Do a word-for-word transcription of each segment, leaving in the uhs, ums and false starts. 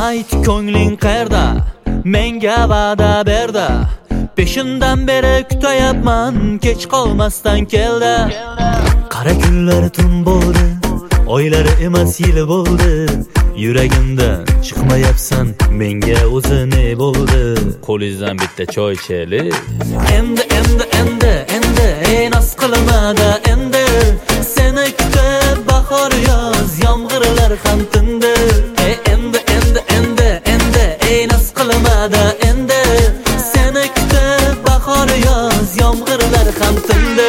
Ayt ko'ngling qayerda, menga va'da berda. Peshindan beri kutayapman, kech qolmasdan keldi. Qara kunlar tun bo'ldi, oylar emas yil bo'ldi. Yuragimdan chiqmayapsan, menga o'zi ne bo'ldi? Qo'lingizdan bitta choy ichaylik. Endi endi endi endi ey nos qilmada endi. Seni kutib bahor yoz, yomg'irlar ham tindi. Ey endi endi endi endi ey nos qilmada endi. Seni kutib bahor yoz, yomg'irlar ham tindi.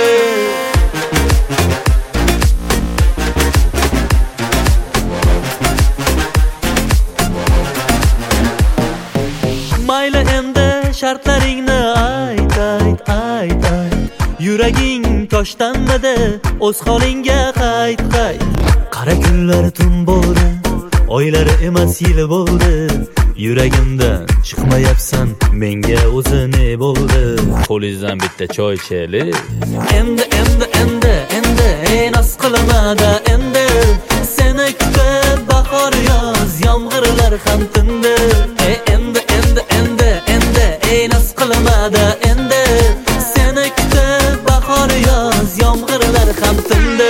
Mayli endi shartlaringni ayt ayt ayt ayt. Yuraging toshdanmidi, o'z holingga qayt qayt. Qara kunlar tun bo'ldi, oylar emas yil bo'ldi. Yuragimdan chiqmayapsan, menga o'zi ne bo'ldi? Qo'lingizdan bitta choy ichaylik. Endi endi endi endi ey nos qilmada endi. Seni kutib bahor yoz, yomg'irlar ham tindi. Ey endi endi endi endi ey nos qilmada endi. Seni kutib bahor yoz, yomg'irlar ham tindi.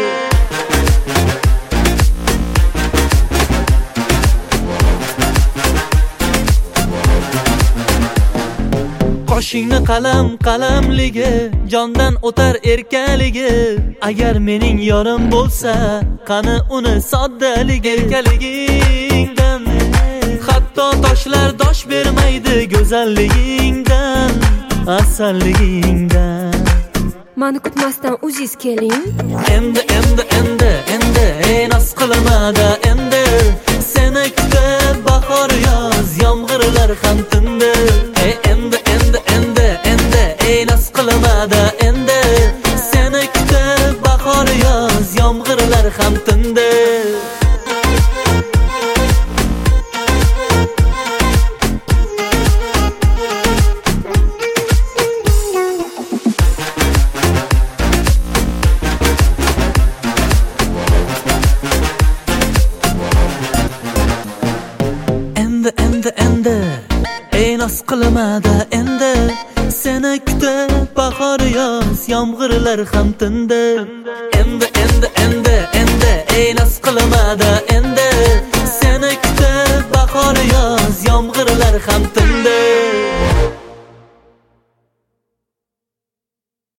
Qoshingni qalam qalamligi, jondan o'tar erkaligi. Agar mening yorim bo'lsa, qani uni soddaligi. Erkaligingdan hatto toshlar dosh bermaydi, go'zalligingdan, asalligingdan. Mani kutmasdan o'zingiz keling. Endi endi endi endi ey nos qilmada endi. Seni kutib bahor yoz, yomg'irlar ham tindi. Ey endi endi endi endi ey nos qilmada endi. Seni kutib bahor yoz, yomg'irlar ham tindi. Endi endi endi ey nos qilmada endi. Seni kutib bahor yoz, yomg'irlar ham tindi. Endi endi endi endi ey nos qilmada endi. Seni kutib bahor yoz, yomg'irlar ham tindi.